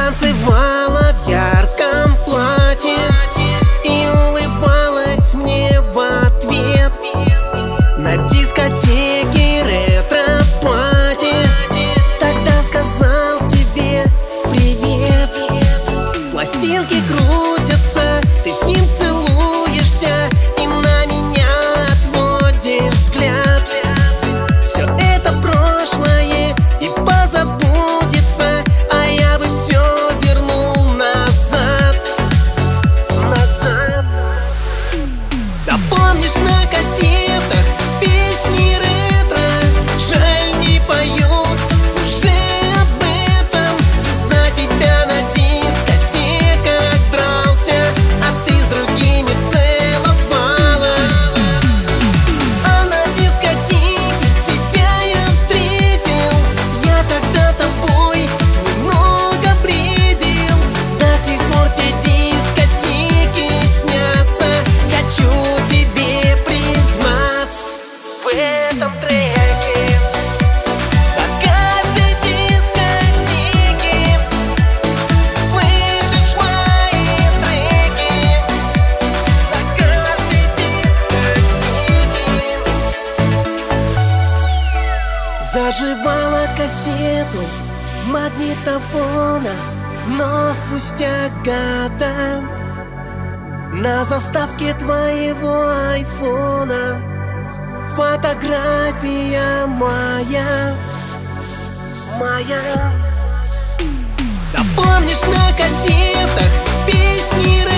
танцевала в ярком платье и улыбалась мне в ответ. На дискотеке ретро-пати тогда сказал тебе привет. Пластинки крутятся, ты с ним целуешься и на меня отводишь взгляд. Все это прошлое и позабудется, а я бы все вернул назад. Да помнишь, на кассетах песни ретро, жаль, не поют уже об этом. Из-за тебя на дискотеках дрался, а ты с другими целовалась. А на дискотеке тебя я встретил, я тогда тобой немного бредил. До сих пор те дискотеки снятся, хочу тебе признаться в этом треке. На каждой дискотеке слышишь мои треки. На каждой дискотеке заживала кассету магнитофона, но спустя года на заставке твоего айфона фотография моя. Да помнишь, на кассетах песни